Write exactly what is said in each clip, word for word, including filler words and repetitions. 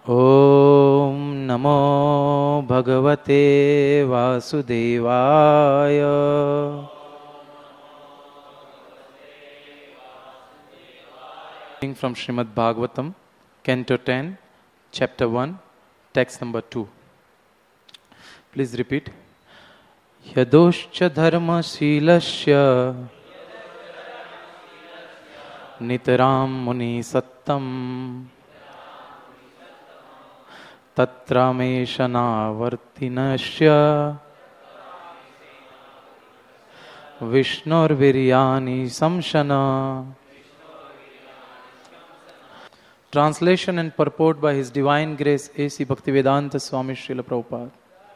ॐ नमो भगवते वासुदेवाय। From Srimad Bhagavatam, Canto ten, Chapter one, Text number two. Please repeat. Yadoscha dharma shilasya nitaram muni sattam tatrameshanavartinasya Vishnur viryani samshana. Translation and purport by His Divine Grace A C Bhaktivedanta Swami Srila Prabhupada.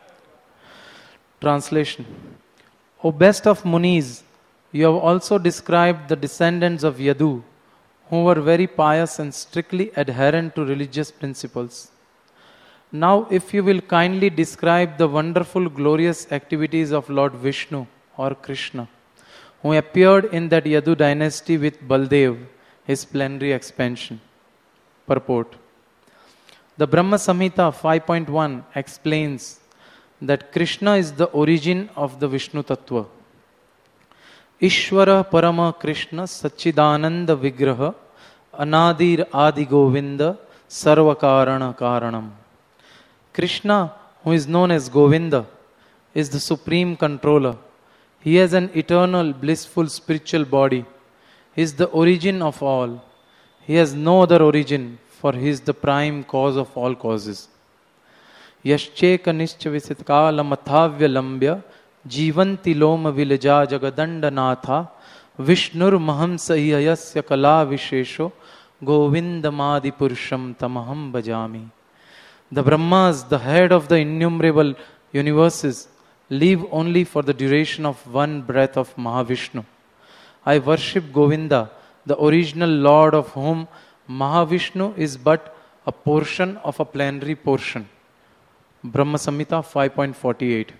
Translation. O best of Munis, you have also described the descendants of Yadu, who were very pious and strictly adherent to religious principles. Now, if you will kindly describe the wonderful, glorious activities of Lord Vishnu or Krishna, who appeared in that Yadu dynasty with Baldev, his plenary expansion. Purport. The Brahma Samhita five point one explains that Krishna is the origin of the Vishnu Tattva. Ishvara Parama Krishna Sachidananda Vigraha Anadir Adi Govinda Sarvakarana Karanam. Krishna, who is known as Govinda, is the supreme controller. He has an eternal, blissful spiritual body. He is the origin of all. He has no other origin, for He is the prime cause of all causes. Yascheka nischa visitkala mathavya lambya jivanti loma vilaja jagadanda natha Vishnur mahamsa iyayasya kala vishesho govindamadi purusham tamaham bhajami. The Brahmas, the head of the innumerable universes, live only for the duration of one breath of Mahavishnu. I worship Govinda, the original Lord of whom Mahavishnu is but a portion of a plenary portion. Brahma Samhita five point four eight.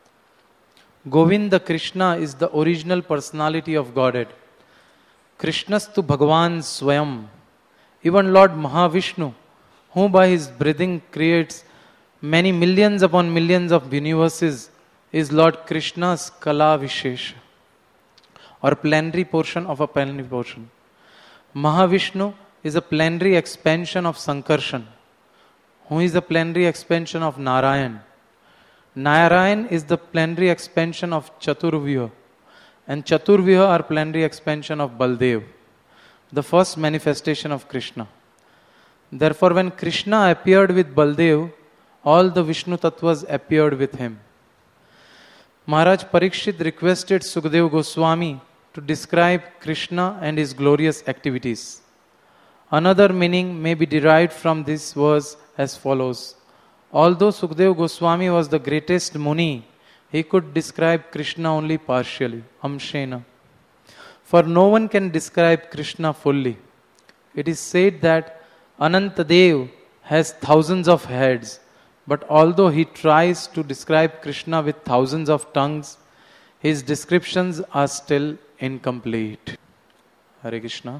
Govinda Krishna is the original personality of Godhead. Krishnastu Bhagavan Swayam. Even Lord Mahavishnu, who by his breathing creates many millions upon millions of universes, is Lord Krishna's Kala Vishesha, or plenary portion of a plenary portion. Mahavishnu is a plenary expansion of Sankarshan, who is the plenary expansion of Narayan. Narayan is the plenary expansion of Chaturvyuha, and Chaturvyuha are plenary expansion of Baldev, the first manifestation of Krishna. Therefore, when Krishna appeared with Baldev, all the Vishnu Tattvas appeared with him. Maharaj Parikshit requested Sukadeva Goswami to describe Krishna and his glorious activities. Another meaning may be derived from this verse as follows. Although Sukadeva Goswami was the greatest Muni, he could describe Krishna only partially, amshena. For no one can describe Krishna fully. It is said that Anantadev has thousands of heads, but although he tries to describe Krishna with thousands of tongues, his descriptions are still incomplete. Hare Krishna.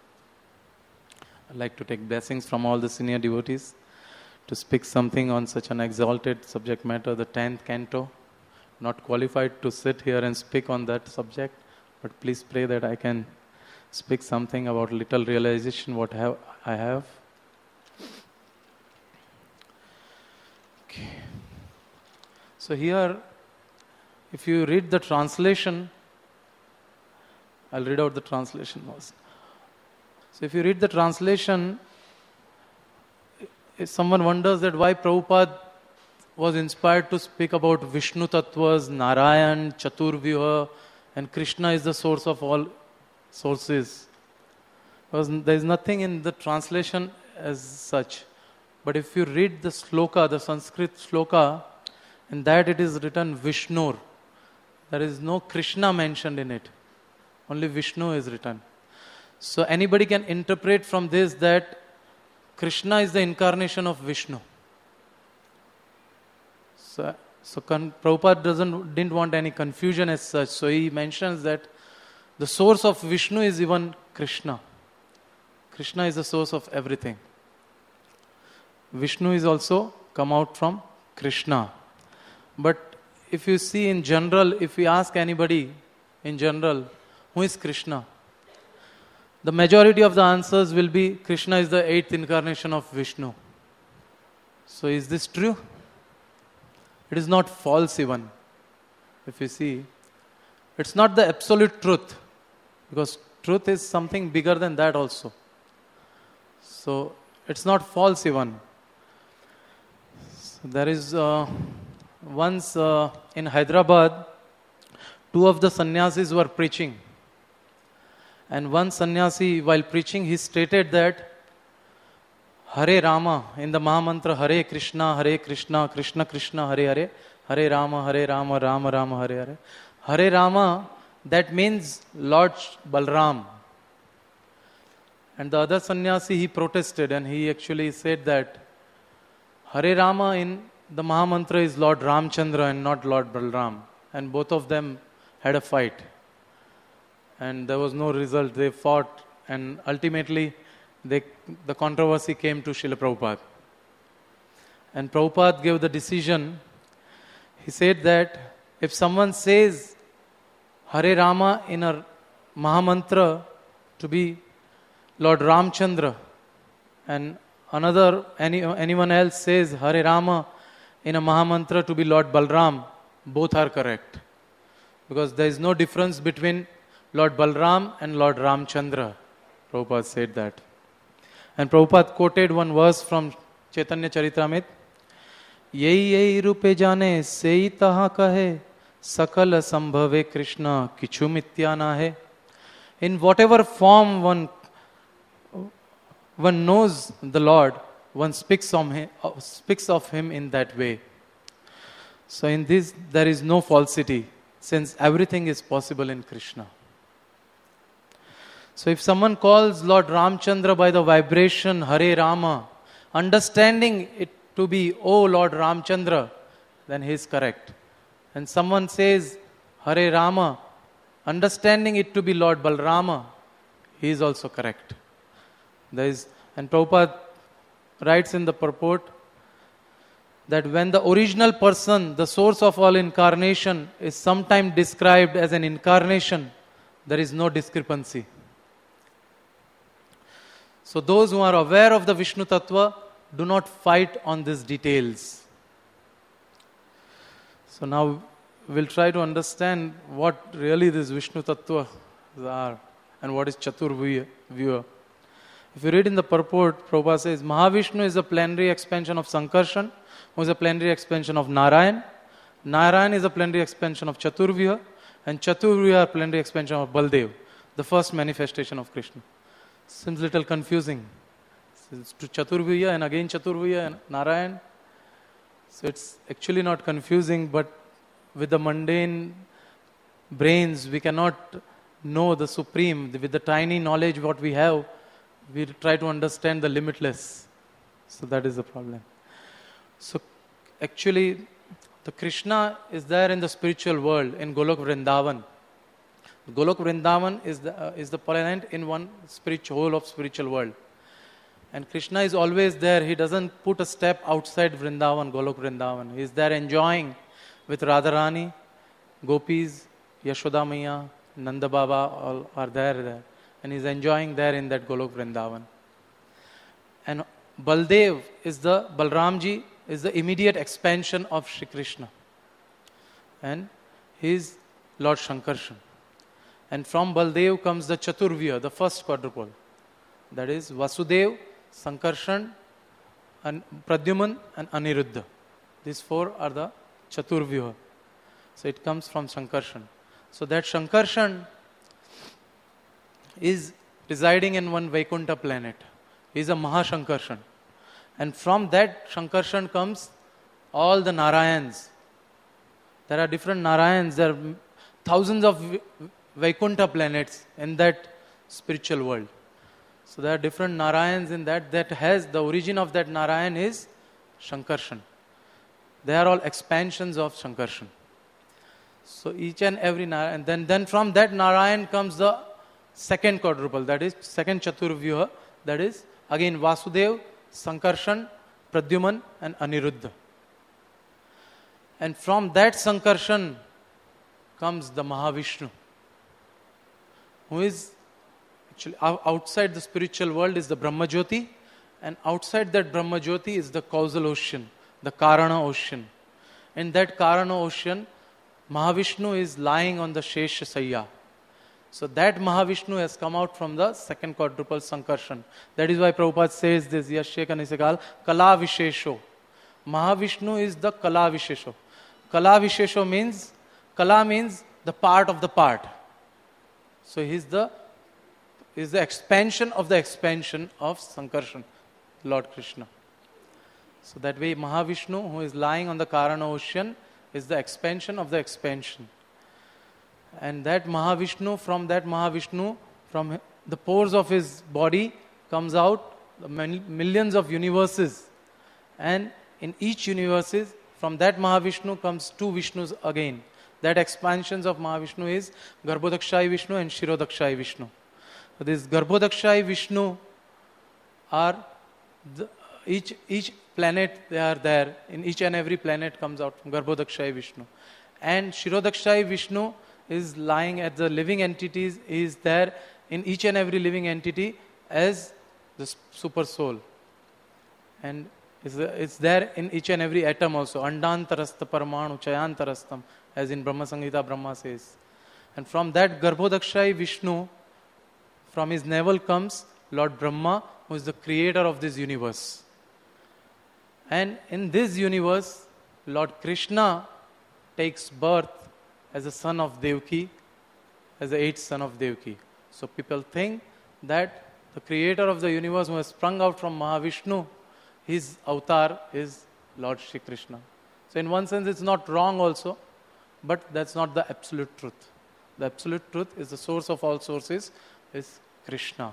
I'd like to take blessings from all the senior devotees to speak something on such an exalted subject matter, the tenth canto. Not qualified to sit here and speak on that subject, but please pray that I can speak something about little realization what have I have. Okay. So here, if you read the translation, I'll read out the translation first. So if you read the translation, if someone wonders that why Prabhupada was inspired to speak about Vishnu Tattvas, Narayan, Chaturvyuha, and Krishna is the source of all sources. Because there is nothing in the translation as such. But if you read the sloka, the Sanskrit sloka, in that it is written Vishnur. There is no Krishna mentioned in it. Only Vishnu is written. So anybody can interpret from this that Krishna is the incarnation of Vishnu. So, so Prabhupada doesn't, didn't want any confusion as such. So he mentions that the source of Vishnu is even Krishna. Krishna is the source of everything. Vishnu is also come out from Krishna. But if you see in general, if we ask anybody in general, who is Krishna? The majority of the answers will be Krishna is the eighth incarnation of Vishnu. So is this true? It is not false even. If you see, it's not the absolute truth, because truth is something bigger than that also. So it's not false even. So there is uh, once uh, in Hyderabad, two of the sannyasis were preaching. And one sannyasi, while preaching, he stated that Hare Rama, in the Mahamantra, Hare Krishna, Hare Krishna, Krishna Krishna, Hare Hare, Hare Rama, Hare Rama, Rama Rama, Hare Hare. Hare Rama, that means Lord Balram. And the other sannyasi, he protested and he actually said that Hare Rama in the Mahamantra is Lord Ramchandra and not Lord Balram. And both of them had a fight. And there was no result. They fought and ultimately they, the controversy came to Srila Prabhupada. And Prabhupada gave the decision. He said that if someone says Hare Rama in a Mahamantra to be Lord Ramchandra, and another, any, anyone else says Hare Rama in a Mahamantra to be Lord Balram, both are correct. Because there is no difference between Lord Balram and Lord Ramchandra. Prabhupada said that. And Prabhupada quoted one verse from Chaitanya Charitamrita. Yehi yehi rupe jane sei taha kahe sakala sambhave Krishna kichu mitya nahe. In whatever form one one knows the Lord, one speaks of him, speaks of him in that way. So in this there is no falsity, since everything is possible in Krishna. So if someone calls Lord Ramchandra by the vibration Hare Rama, understanding it to be, oh Lord Ramchandra, then he is correct. And someone says Hare Rama, understanding it to be Lord Balrama, he is also correct. There is, and Prabhupada writes in the purport that when the original person, the source of all incarnation, is sometimes described as an incarnation, there is no discrepancy. So those who are aware of the Vishnu Tattva do not fight on these details. So now we'll try to understand what really these Vishnu Tattva are and what is Chaturvyuha. If you read in the purport, Prabhupada says, Mahavishnu is a plenary expansion of Sankarshan, who is a plenary expansion of Narayan. Narayan is a plenary expansion of Chaturvyuha, and Chaturvyuha a plenary expansion of Baldev, the first manifestation of Krishna. Seems a little confusing. It's to Chaturvyuha and again Chaturvyuha and Narayan. So it's actually not confusing, but with the mundane brains, we cannot know the supreme. With the tiny knowledge what we have, we try to understand the limitless. So that is the problem. So actually, the Krishna is there in the spiritual world, in Golok Vrindavan. Golok Vrindavan is the, uh, is the planet in one spiritual, whole of spiritual world. And Krishna is always there. He doesn't put a step outside Vrindavan, Golok Vrindavan. He is there enjoying with Radharani, Gopis, Yashoda Maya, Nanda Baba, all are there, there. And he is enjoying there in that Golok Vrindavan. And Baldev is the, Balramji is the immediate expansion of Shri Krishna. And he is Lord Shankarshan. And from Baldev comes the Chaturvyuha, the first quadruple. That is Vasudev, Sankarshan, and Pradyuman and Aniruddha. These four are the Chaturvyuha. So it comes from Sankarshan. So that Sankarshan is residing in one Vaikuntha planet. He is a Mahashankarshan. And from that Shankarshan comes all the Narayans. There are different Narayans. There are thousands of Vaikuntha planets in that spiritual world. So there are different Narayans in that. That has, the origin of that Narayan is Shankarshan. They are all expansions of Shankarshan. So each and every Narayan. And then, then from that Narayan comes the second quadruple. That is second Chaturvyuha. That is again Vasudev, Sankarshan, Pradyuman and Aniruddha. And from that Sankarshan comes the Mahavishnu, who is actually outside the spiritual world is the Brahma Jyoti, and outside that Brahma Jyoti is the causal ocean, the Karana ocean. In that Karana ocean, Mahavishnu is lying on the Shesha Sayya. So that Mahavishnu has come out from the second quadruple Sankarshan. That is why Prabhupada says this, Yashya Kanisekal, Kala Vishesho. Mahavishnu is the Kala Vishesho. Kala Vishesho means, Kala means the part of the part. So he is the, he is the expansion of the expansion of Sankarshan, Lord Krishna. So that way Mahavishnu, who is lying on the Karana ocean, is the expansion of the expansion. And that Mahavishnu, from that Mahavishnu, from the pores of his body comes out the millions of universes. And in each universe, from that Mahavishnu comes two Vishnus again. That expansions of Mahavishnu is Garbhodakshai Vishnu and Shirodakshai Vishnu. So this Garbhodakshai Vishnu are the, each each planet they are there. In each and every planet comes out from Garbhodakshai Vishnu. And Shirodakshai Vishnu is lying at the living entities, is there in each and every living entity as the super soul. And it's, it's there in each and every atom also. Andantarastha Paramanu Chayantarastam, as in Brahma Samhita Brahma says. And from that Garbhodakshai Vishnu, from his navel comes Lord Brahma, who is the creator of this universe. And in this universe, Lord Krishna takes birth as a son of Devaki, as the eighth son of Devaki. So people think that the creator of the universe who has sprung out from Mahavishnu, his avatar is Lord Shri Krishna. So in one sense it's not wrong also, but that's not the absolute truth. The absolute truth is the source of all sources is Krishna.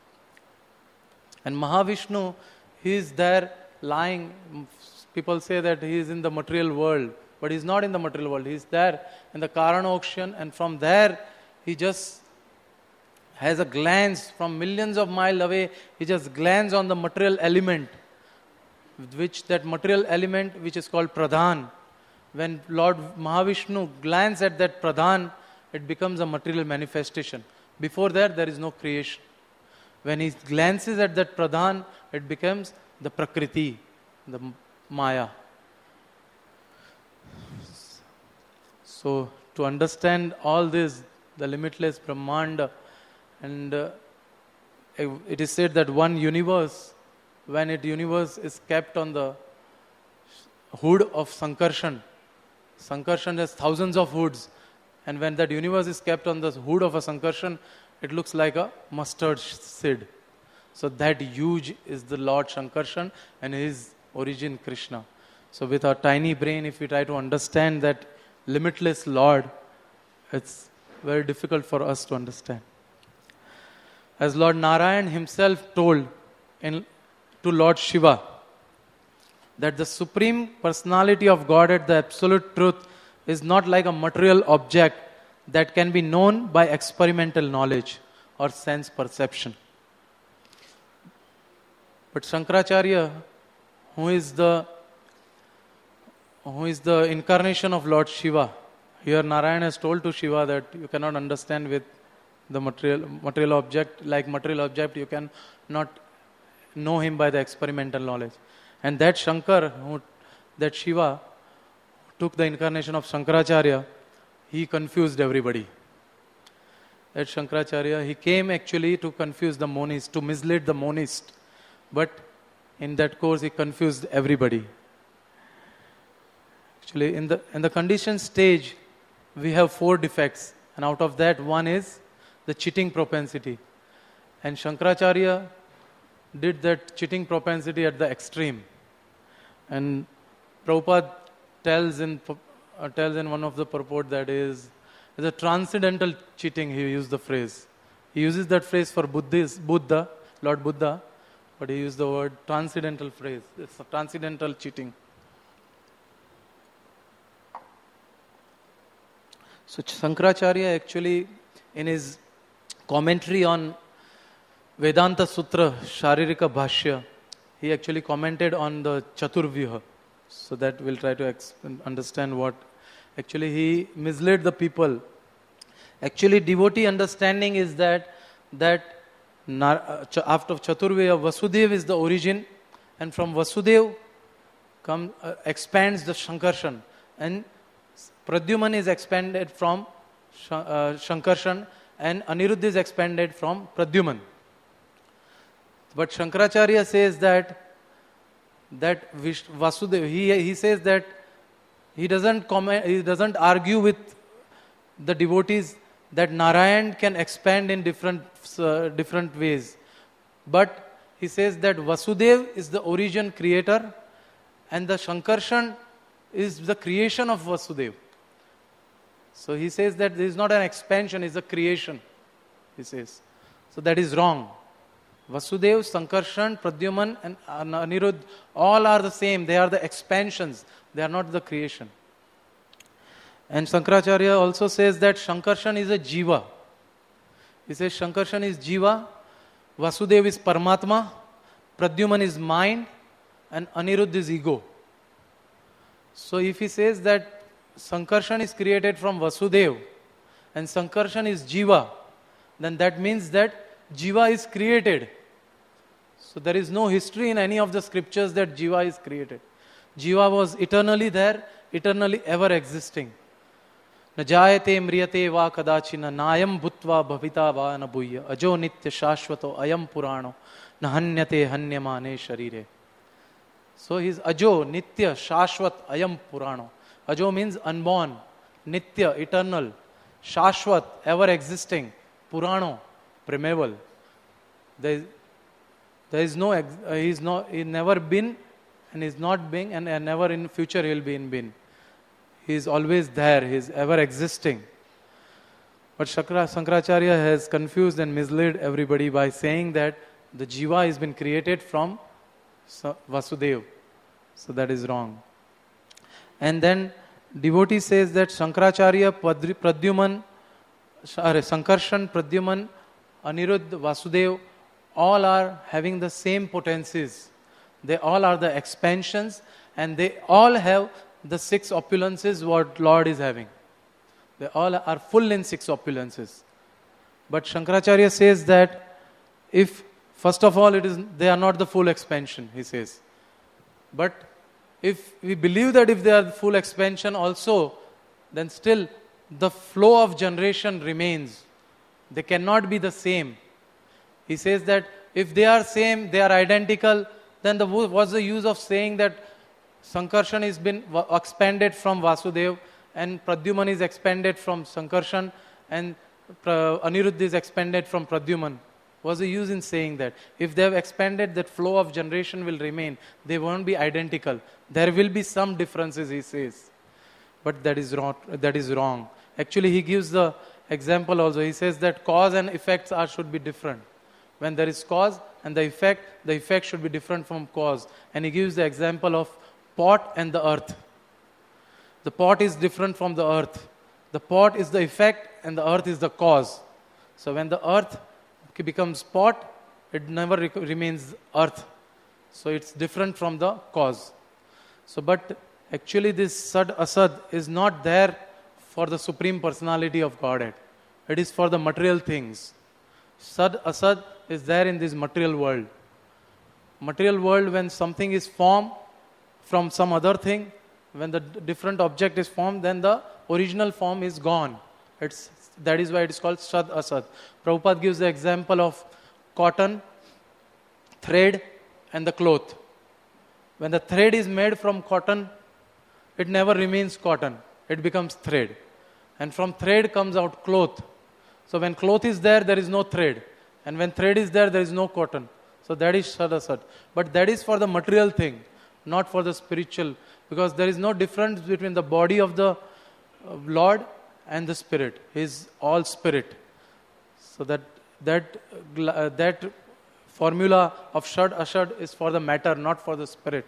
And Mahavishnu, he is there lying. People say that he is in the material world, but he is not in the material world. He is there in the Karana ocean, and from there he just has a glance from millions of miles away. He just glances on the material element, which that material element which is called Pradhan. When Lord Mahavishnu glances at that Pradhan, it becomes a material manifestation. Before that, there is no creation. When he glances at that Pradhan, it becomes the Prakriti, the Maya. So, to understand all this, the limitless Brahmanda, and uh, it is said that one universe, when it universe is kept on the hood of Sankarshan, Sankarshan has thousands of hoods, and when that universe is kept on the hood of a Sankarshan, it looks like a mustard seed. So that huge is the Lord Sankarshan and his origin Krishna. So with our tiny brain, if we try to understand that limitless Lord, it's very difficult for us to understand. As Lord Narayan himself told in, to Lord Shiva, that the Supreme Personality of Godhead, the Absolute Truth, is not like a material object that can be known by experimental knowledge or sense perception. But Shankaracharya, who is the who is the incarnation of Lord Shiva, here Narayan has told to Shiva that you cannot understand with the material material object, like material object, you can not know him by the experimental knowledge. And that Shankar, who, that Shiva, took the incarnation of Shankaracharya, he confused everybody. That Shankaracharya, he came actually to confuse the monist, to mislead the monist. But in that course, he confused everybody. Actually, in the in the conditioned stage, we have four defects. And out of that, one is the cheating propensity. And Shankaracharya did that cheating propensity at the extreme. And Prabhupada tells in uh, tells in one of the purport that is, is a transcendental cheating, he used the phrase. He uses that phrase for Buddhist, Buddha, Lord Buddha, but he used the word transcendental phrase. It's a transcendental cheating. So Shankaracharya actually, in his commentary on Vedanta Sutra, Sharirika Bhashya, he actually commented on the Chaturvyuha. So that we'll try to exp- understand what actually he misled the people. Actually, devotee understanding is that that Nar- uh, Ch- after Chaturvyuha, Vasudev is the origin, and from Vasudev come uh, expands the Shankarshan, and Pradyuman is expanded from Sh- uh, Shankarshan, and Aniruddha is expanded from Pradyuman. But Shankaracharya says that that Vish- Vasudeva, he, he says that he doesn't comment, he doesn't argue with the devotees that Narayan can expand in different uh, different ways. But he says that Vasudev is the origin creator, and the Shankarshan is the creation of Vasudev. So he says that this is not an expansion, it's a creation, he says. So that is wrong. Vasudev, Sankarshan, Pradyuman and Aniruddha, all are the same. They are the expansions. They are not the creation. And Shankaracharya also says that Shankarshan is a Jiva. He says Shankarshan is Jiva, Vasudev is Paramatma, Pradyuman is mind, and Aniruddha is ego. So if he says that Sankarshan is created from Vasudev and Sankarshan is Jiva, then that means that Jiva is created. So there is no history in any of the scriptures that Jiva is created. Jiva was eternally there, eternally ever existing. Na jayate mriyate va kadachina nayam bhutva bhavita va nabhuya ajo nitya shashvato ayam purano nahanyate hanyamane sharire. So he is ajo, nitya, shashvat, ayam purano. Ajo means unborn, nitya, eternal, shashvat, ever existing, purano, primeval. There is, there is no, ex- uh, he is not, he never been and is not being, and, and never in future he will be in being. He is always there, he is ever existing. But Shakra, Shankaracharya has confused and misled everybody by saying that the Jiva has been created from Vasudeva. So that is wrong. And then devotee says that Shankaracharya, Padri- Pradyuman, sorry, Sankarshan, Pradyuman, Aniruddha, Vasudeva, all are having the same potencies. They all are the expansions, and they all have the six opulences what Lord is having. They all are full in six opulences. But Shankaracharya says that if, first of all, it is they are not the full expansion, he says. But if we believe that if they are the full expansion also, then still the flow of generation remains. They cannot be the same. He says that if they are same, they are identical, then the, what's the use of saying that Sankarshan has been expanded from Vasudev and Pradyuman is expanded from Sankarshan and Aniruddha is expanded from Pradyuman? What's the use in saying that? If they have expanded, that flow of generation will remain. They won't be identical. There will be some differences, he says. But that is wrong. That is wrong. Actually, he gives the example also. He says that cause and effects are should be different. When there is cause and the effect, the effect should be different from cause. And he gives the example of pot and the earth. The pot is different from the earth. The pot is the effect and the earth is the cause. So when the earth becomes pot, it never rec- remains earth. So it's different from the cause. So but actually this Sad Asad is not there for the Supreme Personality of Godhead. It is for the material things. Sad Asad is there in this material world. Material world, when something is formed from some other thing, when the d- different object is formed, then the original form is gone. It's, that is why it is called Sad Asad. Prabhupada gives the example of cotton, thread and the cloth. When the thread is made from cotton, it never remains cotton. It becomes thread. And from thread comes out cloth. So when cloth is there, there is no thread. And when thread is there, there is no cotton. So that is Sad Asad. But that is for the material thing, not for the spiritual. Because there is no difference between the body of the uh, Lord and the spirit. He is all spirit. So that that uh, that formula of Shad Asad is for the matter, not for the spirit.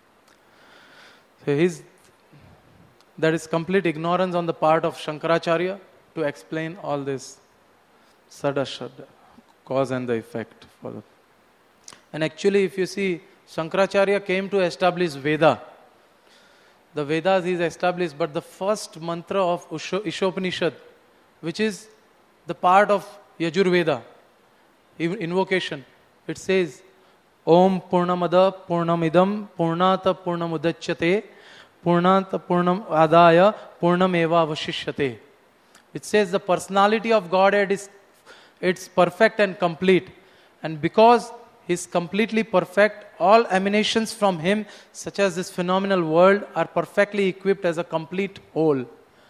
So his, that is complete ignorance on the part of Shankaracharya to explain all this Sad Asad, cause and the effect. For the, and actually, if you see Shankaracharya came to establish Veda. The Vedas is established, but the first mantra of Usho- Ishopanishad, which is the part of Yajurveda, in- invocation, it says, Om Purnamada Purnamidam Purnata Purnamudachyate Purnata Purnam Adaya Purnameva Vashishyate. It says the personality of Godhead is it's perfect and complete. And because He is completely perfect, all emanations from Him, such as this phenomenal world, are perfectly equipped as a complete whole.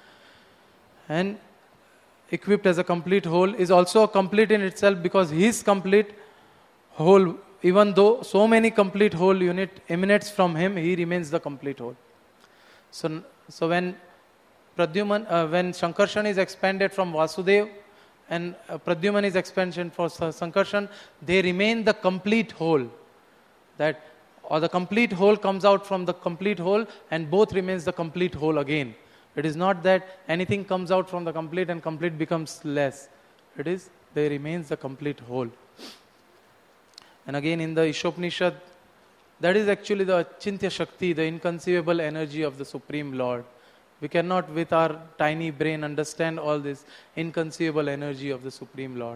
And equipped as a complete whole is also complete in itself, because His complete whole, even though so many complete whole unit emanates from Him, He remains the complete whole. So, so when Pradyuman, uh, when Sankarshan is expanded from Vasudev and uh, Pradyuman is expansion for Sankarshan, they remain the complete whole. That or the complete whole comes out from the complete whole, and both remains the complete whole again. It is not that anything comes out from the complete and complete becomes less. It is they remains the complete whole. And again in the Ishopanishad, that is actually the Achintya Shakti, the inconceivable energy of the Supreme Lord. We cannot with our tiny brain understand all this inconceivable energy of the Supreme Lord.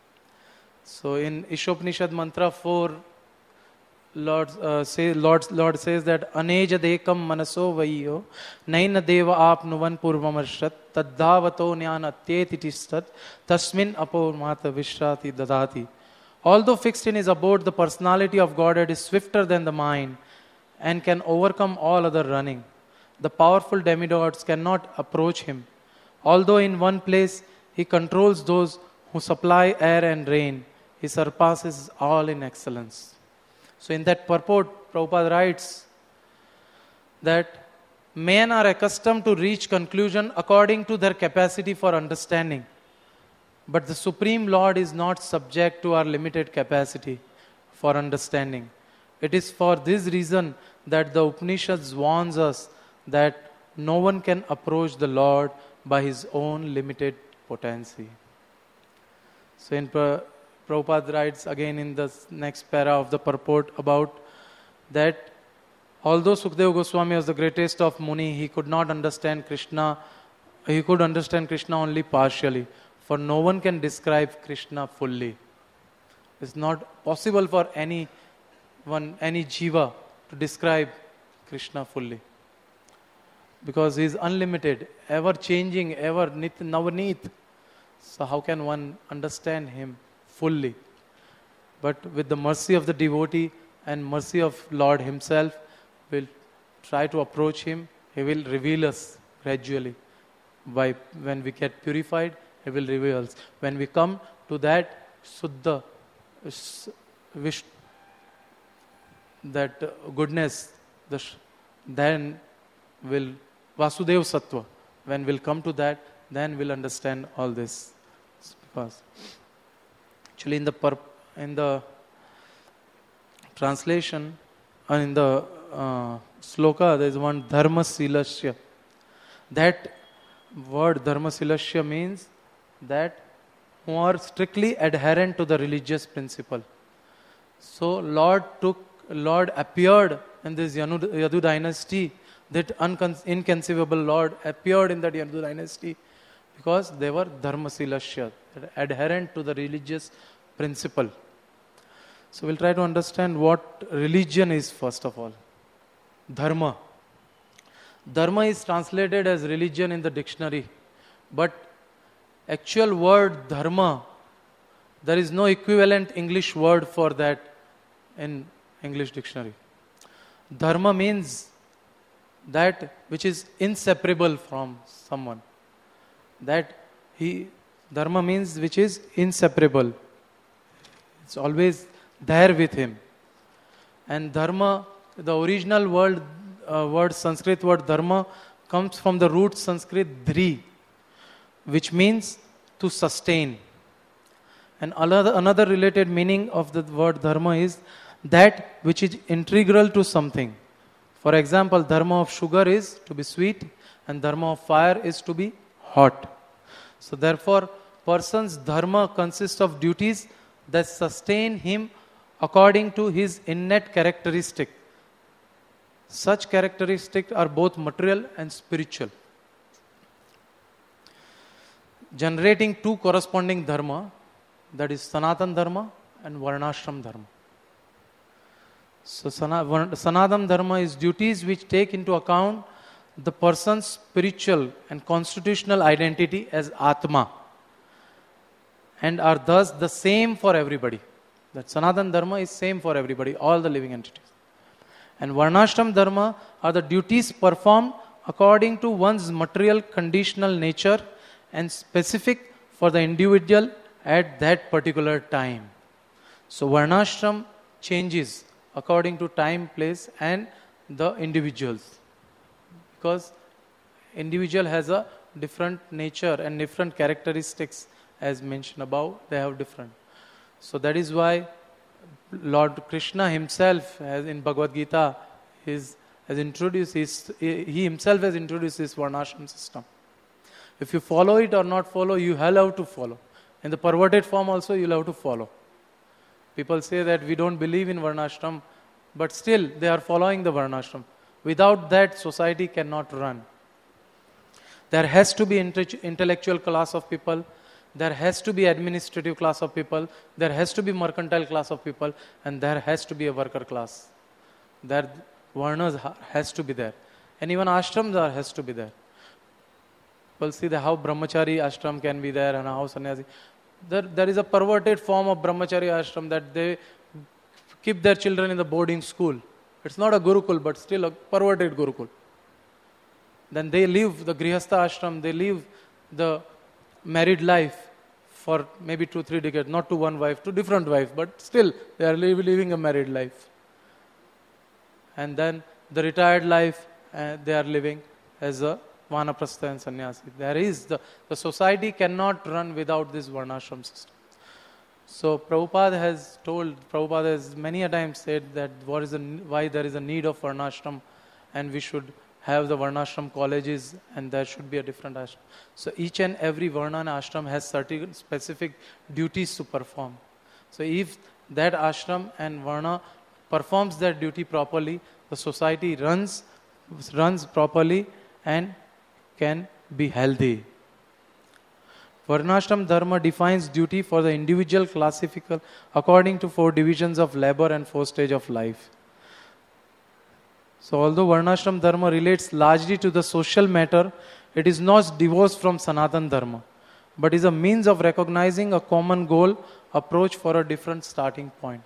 So in Ishopanishad mantra four, Lord, uh, say, Lord, Lord says that Aneja dekam manaso vaiyo naina deva apnuvan purvamarshat taddhavato jnana atyetitistat tasmin apo mata vishrati dadati. Although fixed in his abode, the personality of Godhead is swifter than the mind and can overcome all other running. The powerful demigods cannot approach him. Although in one place he controls those who supply air and rain, he surpasses all in excellence. So in that purport, Prabhupada writes that men are accustomed to reach conclusion according to their capacity for understanding. But the Supreme Lord is not subject to our limited capacity for understanding. It is for this reason that the Upanishads warns us that no one can approach the Lord by his own limited potency. So in pra- Prabhupada writes again in the next para of the purport about that although Sukadeva Goswami was the greatest of Muni, he could not understand Krishna, he could understand Krishna only partially. For no one can describe Krishna fully. It's not possible for any one, any jiva to describe Krishna fully. Because he is unlimited, ever changing, ever nit navneet. So how can one understand him fully? But with the mercy of the devotee and mercy of Lord himself, we'll try to approach him. He will reveal us gradually. By when we get purified, he will reveal us. When we come to that Suddha, wish, that goodness, the, then will Vasudev Sattva. When we'll come to that, then we'll understand all this. Because actually in the purp- in the translation and in the uh, sloka, there is one Dharma Silasya. That word Dharma Silasya means that who are strictly adherent to the religious principle. So Lord took, Lord appeared in this Yadu, Yadu dynasty. That uncon- inconceivable Lord appeared in that Yadu dynasty because they were Dharma Silasya, adherent to the religious principle. So we'll try to understand what religion is first of all. Dharma. Dharma is translated as religion in the dictionary, but actual word dharma, there is no equivalent English word for that in English dictionary. Dharma means that which is inseparable from someone. That he, dharma means which is inseparable. It's always there with him. And dharma, the original word, uh, word Sanskrit word dharma comes from the root Sanskrit dhri, which means to sustain. And another, another related meaning of the word dharma is that which is integral to something. For example, dharma of sugar is to be sweet and dharma of fire is to be hot. So therefore, person's dharma consists of duties that sustain him according to his innate characteristic. Such characteristics are both material and spiritual, generating two corresponding dharma, that is Sanatan Dharma and Varnashram Dharma. So Sanatan Dharma is duties which take into account the person's spiritual and constitutional identity as Atma and are thus the same for everybody. That Sanatan Dharma is same for everybody, all the living entities. And Varnashram Dharma are the duties performed according to one's material conditional nature and specific for the individual at that particular time. So Varnashram changes according to time, place and the individuals. Because individual has a different nature and different characteristics as mentioned above, they have different. So that is why Lord Krishna himself has in Bhagavad Gita his, has introduced his, he himself has introduced this Varnashram system. If you follow it or not follow, you have to follow. In the perverted form also you will have to follow. People say that we don't believe in Varnashram, but still they are following the Varnashram. Without that, society cannot run. There has to be intellectual class of people, there has to be administrative class of people, there has to be mercantile class of people, and there has to be a worker class. There Varnas has to be there. And even ashrams are has to be there. People see the how brahmachari ashram can be there and how sannyasi. There, there is a perverted form of brahmachari ashram that they keep their children in the boarding school. It's not a gurukul, but still a perverted gurukul. Then they leave the grihastha ashram, they leave the married life for maybe two, three decades, not to one wife, to different wives, but still they are living a married life. And then the retired life, uh, they are living as a vanaprastha and sannyasi. There is, the, the society cannot run without this varnashram system. So Prabhupada has told, Prabhupada has many a time said that what is the, why there is a need of varnashram and we should have the varnashram colleges and there should be a different ashram. So each and every varna and ashram has certain specific duties to perform. So if that ashram and varna performs their duty properly, the society runs, runs properly and can be healthy. Varnashram Dharma defines duty for the individual classifical according to four divisions of labor and four stages of life. So although Varnashram Dharma relates largely to the social matter, it is not divorced from Sanatan Dharma, but is a means of recognizing a common goal, approach for a different starting point.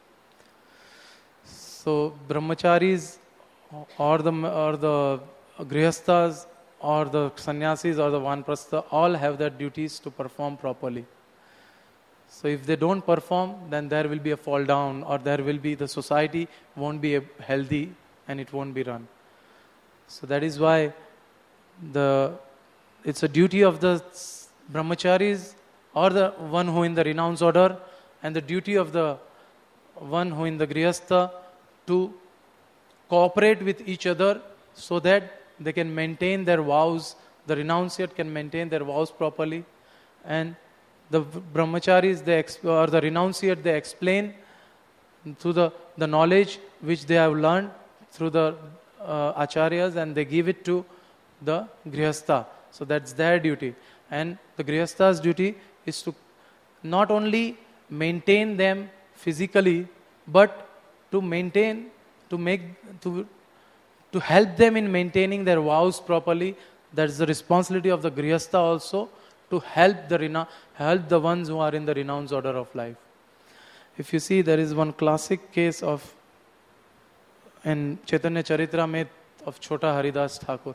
So brahmacharis or the, or the grihasthas or the sannyasis or the vanprastha all have their duties to perform properly. So if they don't perform, then there will be a fall down or there will be, the society won't be healthy and it won't be run. So that is why the it's a duty of the brahmacharis or the one who in the renounce order and the duty of the one who in the grihastha to cooperate with each other so that they can maintain their vows, the renunciate can maintain their vows properly, and the brahmacharis they exp- or the renunciate they explain through the, the knowledge which they have learned through the uh, acharyas and they give it to the grihastha. So that's their duty. And the grihastha's duty is to not only maintain them physically, but to maintain, to make, to to help them in maintaining their vows properly. That's the responsibility of the grihastha also, to help the rena- help the ones who are in the renounce order of life. If you see, there is one classic case of in Chaitanya Charitamrita of Chota Haridas Thakur.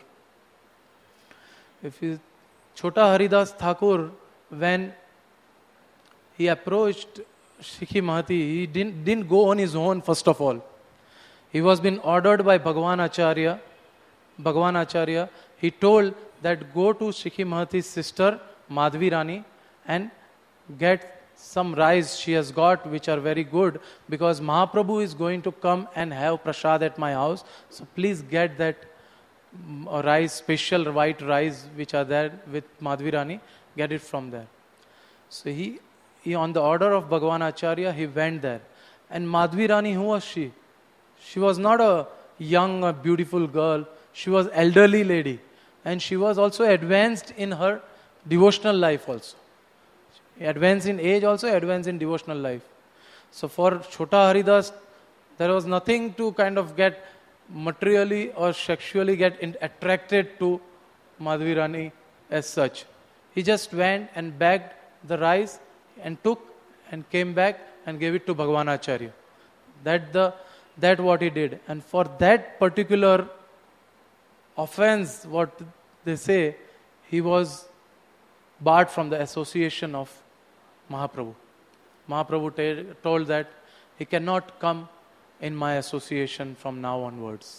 If you, Chota Haridas Thakur, when he approached Shikhi Mahati, he didn't, didn't go on his own first of all. He was been ordered by Bhagavan Acharya. Bhagavan Acharya, he told that go to Shikhi Mahati's sister Madhvi Rani and get some rice she has got which are very good, because Mahaprabhu is going to come and have prasad at my house. So please get that um, rice, special white rice which are there with Madhvi Rani, get it from there. So he, he on the order of Bhagavan Acharya, he went there. And Madhvi Rani, who was she? She was not a young or beautiful girl. She was elderly lady. And she was also advanced in her devotional life also. Advanced in age also, advanced in devotional life. So for Chota Haridas, there was nothing to kind of get materially or sexually get in, attracted to Madhvi Rani as such. He just went and bagged the rice and took and came back and gave it to Bhagavan Acharya. That the that what he did. And for that particular offense, what they say, he was barred from the association of Mahaprabhu. Mahaprabhu t- told that he cannot come in my association from now onwards.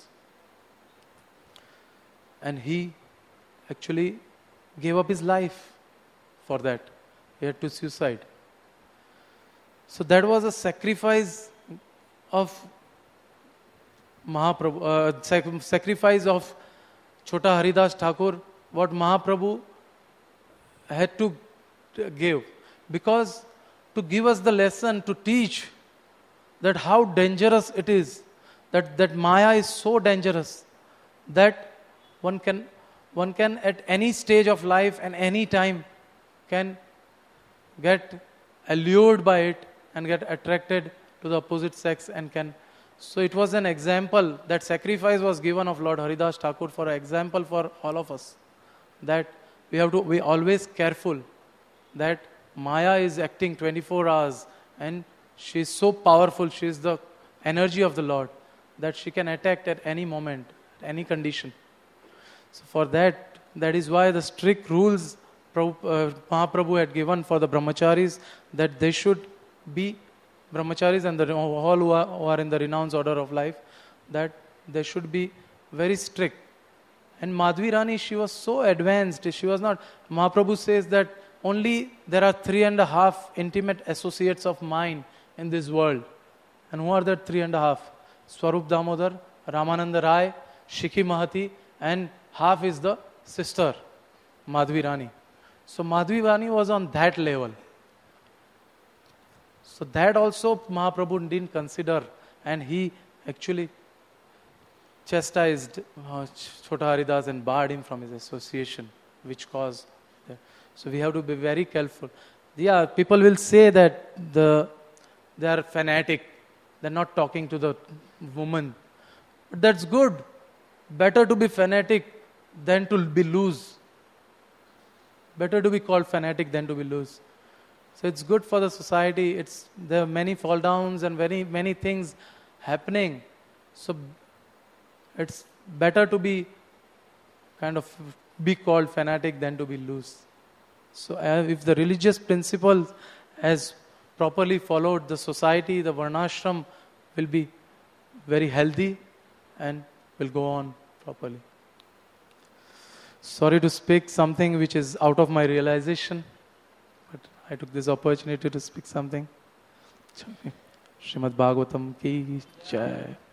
And he actually gave up his life for that. He had to suicide. So that was a sacrifice of Mahaprabhu, uh, sac- sacrifice of Chota Haridas Thakur, what Mahaprabhu had to give. Because to give us the lesson, to teach that how dangerous it is, that, that Maya is so dangerous, that one can, one can at any stage of life and any time can get allured by it and get attracted to the opposite sex and can. So it was an example, that sacrifice was given of Lord Haridas Thakur for an example for all of us, that we have to be always careful that Maya is acting twenty-four hours and she is so powerful, she is the energy of the Lord, that she can attack at any moment, at any condition. So for that, that is why the strict rules Prabhu, uh, Mahaprabhu had given for the brahmacharis, that they should be brahmacharis and the, all who are, who are in the renounced order of life, that they should be very strict. And Madhvi Rani, she was so advanced, she was not, Mahaprabhu says that only there are three and a half intimate associates of mine in this world. And who are that three and a half? Swarup Damodar, Ramananda Rai, Shikhi Mahati, and half is the sister, Madhvi Rani. So Madhvi Rani was on that level. So that also Mahaprabhu didn't consider, and he actually chastised uh, Chota Haridas and barred him from his association, which caused. The, so we have to be very careful. Yeah, people will say that the they are fanatic, they're not talking to the woman. But that's good. Better to be fanatic than to be loose. Better to be called fanatic than to be loose. So it's good for the society. It's there are many fall downs and very many things happening. So it's better to be kind of be called fanatic than to be loose. So uh, if the religious principles as properly followed, the society, the varnashram will be very healthy and will go on properly. Sorry to speak something which is out of my realization, but I took this opportunity to speak something. Srimad Bhagavatam ki jai.